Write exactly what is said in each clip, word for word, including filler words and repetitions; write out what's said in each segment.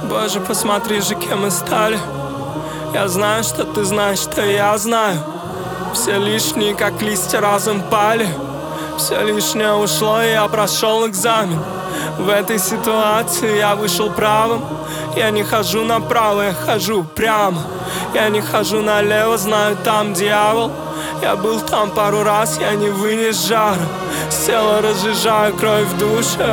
Боже, посмотри же, кем мы стали. Я знаю, что ты знаешь, что я знаю. Все лишние, как листья, разом пали. Все лишнее ушло, и я прошел экзамен. В этой ситуации я вышел правым. Я не хожу направо, я хожу прямо. Я не хожу налево, знаю, там дьявол. Я был там пару раз, я не вынес жара. С тела разжижаю кровь в душе.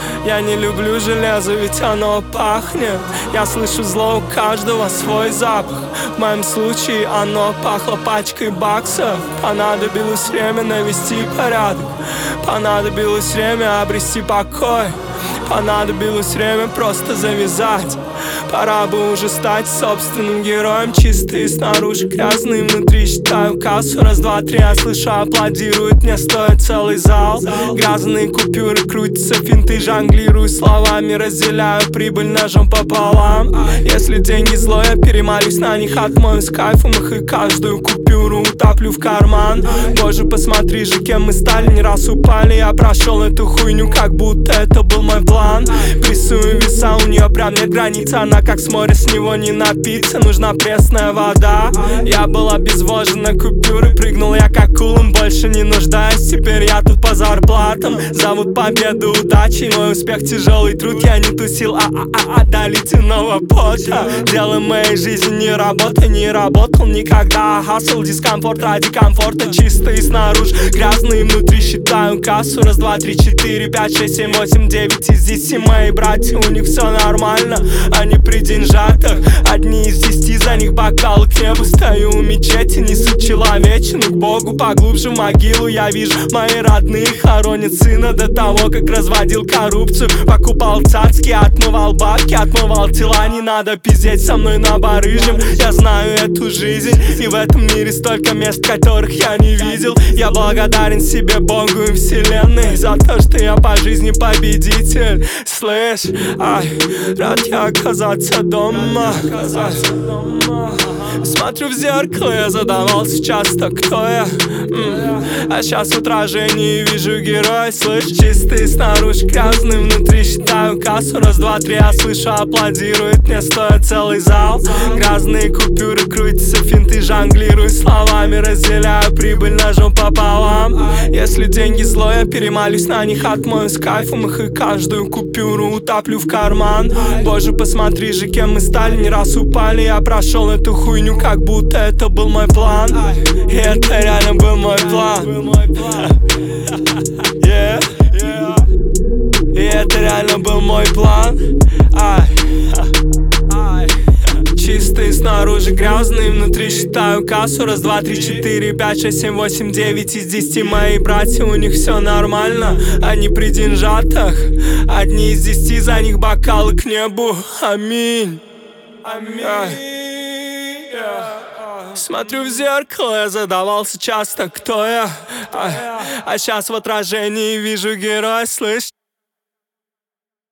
Я не люблю железо, ведь оно пахнет. Я слышу зло, у каждого свой запах. В моем случае оно пахло пачкой баксов. Понадобилось время навести порядок. Понадобилось время обрести покой. Понадобилось время просто завязать. Пора бы уже стать собственным героем. Чистый снаружи, грязный внутри. Считаю кассу, раз, два, три. Я слышу, аплодирует, мне стоит целый зал. Грязные купюры крутятся, финты жонглирую словами. Разделяю прибыль ножом пополам. Если деньги зло, я перемолюсь на них, отмою с кайфом их, и каждую купюру утоплю в карман. Боже, посмотри же, кем мы стали, не раз упали. Я прошел эту хуйню, как будто это был мой план. Прессую веса, у нее прям нет границ. Она как с моря, с него не напиться. Нужна пресная вода. Я был обезвожен на купюры. Прыгнул я как кулом, больше не нуждаюсь. Теперь я тут по зарплатам. Зовут победу удачей. Мой успех тяжелый труд. Я не тусил, а-а-а, до ледяного пота. Дело моей жизни не работа, не работал никогда. Хасл, дискомфорт ради комфорта. Чистый снаружи, грязный внутри. Считаю кассу, раз, два, три, четыре, пять, шесть, семь, восемь, девять. Из десяти мои братья, у них все нормально. Они при деньжатах, одни из десяти, за них бокалы к небу. Стою у мечети, несу человечину к Богу. Поглубже в могилу я вижу, мои родные хоронят сына до того, как разводил коррупцию. Покупал цацки, отмывал бабки, отмывал тела. Не надо пиздеть со мной на барыжем. Я знаю эту жизнь, и в этом мире столько мест, которых я не видел. Я благодарен себе, Богу и вселенной за то, что я по жизни победитель. Слышь, ай, рад я оказаться дома. Смотрю в зеркало, я задавался часто, кто я. М-м. А сейчас в отражении вижу героя. Слышь, чистый снаружи, грязный внутри. Считаю кассу, раз, два, три. Я слышу, аплодирует, мне стоит целый зал. Грязные купюры крутятся, финты жонглирую словами. Разделяю прибыль ножом пополам. Если деньги зло, я перемолюсь на них, отмою с кайфом их, и каждую купюру утоплю в карман. Боже, посмотри же, кем мы стали, не раз упали. Я прошел эту хуйню, как будто это был мой план. И это реально был мой план. yeah. И это реально был мой план. Ай. Чистый снаружи, грязный внутри. Считаю кассу, раз, два, три, четыре, пять, шесть, семь, восемь, девять. Из десяти мои братья, у них все нормально. Они при деньжатах, одни из десяти, за них бокалы к небу. Аминь. Аминь. Смотрю в зеркало, я задавался часто, кто я. А, а сейчас в отражении вижу героя, слышь.